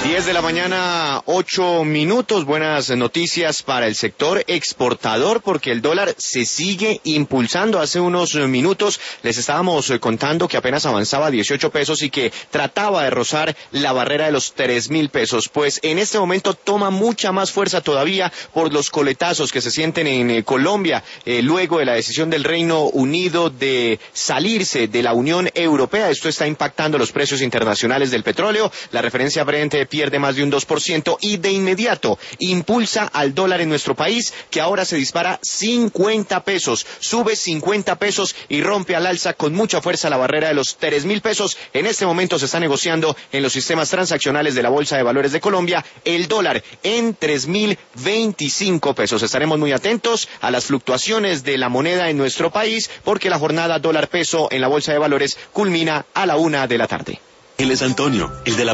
10 de la mañana, 8 minutos. Buenas noticias para el sector exportador porque el dólar se sigue impulsando. Hace unos minutos les estábamos contando que apenas avanzaba 18 pesos y que trataba de rozar la barrera de los 3.000 pesos. Pues en este momento toma mucha más fuerza todavía por los coletazos que se sienten en Colombia luego de la decisión del Reino Unido de salirse de la Unión Europea. Esto está impactando los precios internacionales del petróleo. La referencia Brent pierde más de un 2% y de inmediato impulsa al dólar en nuestro país, que ahora se dispara 50 pesos, sube 50 pesos y rompe al alza con mucha fuerza la barrera de los 3.000 pesos. En este momento se está negociando en los sistemas transaccionales de la Bolsa de Valores de Colombia el dólar en 3.025 pesos. Estaremos muy atentos a las fluctuaciones de la moneda en nuestro país porque la jornada dólar peso en la Bolsa de Valores culmina a la 1:00 p.m. Él es Antonio, el de la